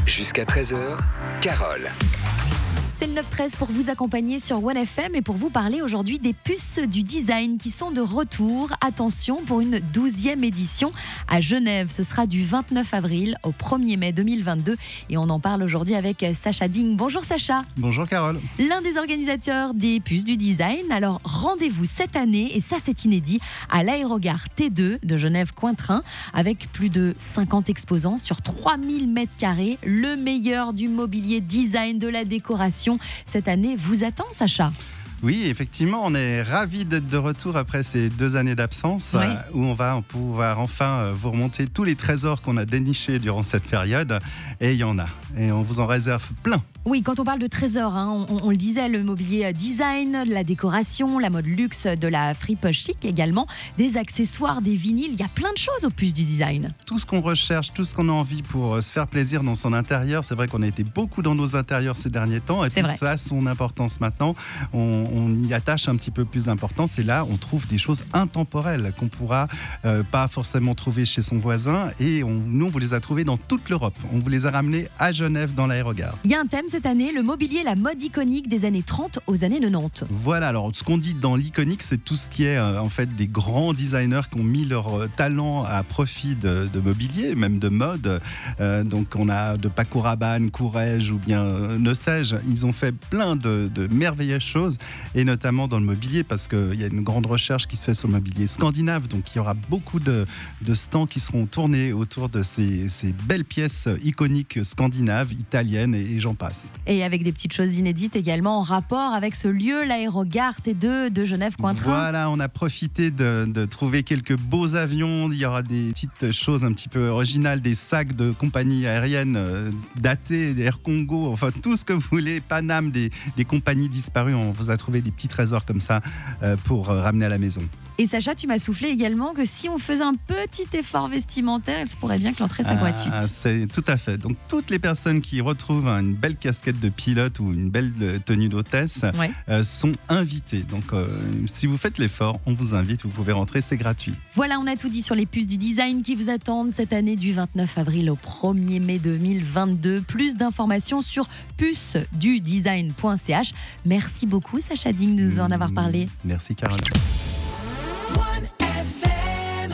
Jusqu'à 13h, Carole. C'est le 9-13 pour vous accompagner sur One FM et pour vous parler aujourd'hui des puces du design qui sont de retour. Attention, pour une 12e édition à Genève. Ce sera du 29 avril au 1er mai 2022 et on en parle aujourd'hui avec Sacha Ding. Bonjour Sacha. Bonjour Carole. L'un des organisateurs des puces du design. Alors rendez-vous cette année, et ça c'est inédit, à l'aérogare T2 de Genève-Cointrin avec plus de 50 exposants sur 3000 m². Le meilleur du mobilier design, de la décoration. Cette année vous attend, Sacha. Oui, effectivement, on est ravis d'être de retour après ces 2 années d'absence, oui. Où on va pouvoir enfin vous remonter tous les trésors qu'on a dénichés durant cette période. Et il y en a. Et on vous en réserve plein. Oui, quand on parle de trésors, on le disait, le mobilier design, la décoration, la mode luxe, de la fripe chic également, des accessoires, des vinyles, il y a plein de choses aux puces du design. Tout ce qu'on recherche, tout ce qu'on a envie pour se faire plaisir dans son intérieur, c'est vrai qu'on a été beaucoup dans nos intérieurs ces derniers temps, et puis ça a son importance maintenant. On y attache un petit peu plus d'importance, et là on trouve des choses intemporelles qu'on pourra pas forcément trouver chez son voisin, et nous on vous les a trouvées dans toute l'Europe. On vous les a ramenées à Genève dans l'aérogare. Il y a un thème cette année, le mobilier, la mode iconique des années 30 aux années 90. Voilà, alors ce qu'on dit dans l'iconique, c'est tout ce qui est en fait des grands designers qui ont mis leur talent à profit de mobilier, même de mode. Donc on a de Paco Rabanne, Courrèges ou bien ne sais-je, ils ont fait plein de merveilleuses choses, et notamment dans le mobilier, parce qu'il y a une grande recherche qui se fait sur le mobilier scandinave, donc il y aura beaucoup de stands qui seront tournés autour de ces belles pièces iconiques scandinaves, italiennes et j'en passe. Et avec des petites choses inédites également en rapport avec ce lieu, l'aérogare T2 de Genève-Cointrin. Voilà, on a profité de trouver quelques beaux avions. Il y aura des petites choses un petit peu originales, des sacs de compagnies aériennes datées, des Air Congo, enfin tout ce que vous voulez, Paname, des compagnies disparues. On vous a trouvé des petits trésors comme ça pour ramener à la maison. Et Sacha, tu m'as soufflé également que si on faisait un petit effort vestimentaire, il se pourrait bien que l'entrée soit gratuite. C'est tout à fait. Donc toutes les personnes qui retrouvent une belle casquette de pilote ou une belle tenue d'hôtesse sont invitées. Donc si vous faites l'effort, on vous invite, vous pouvez rentrer, c'est gratuit. Voilà, on a tout dit sur les puces du design qui vous attendent cette année du 29 avril au 1er mai 2022. Plus d'informations sur pucesdudesign.ch. Merci beaucoup Sacha Ding de nous en avoir parlé. Merci Carole.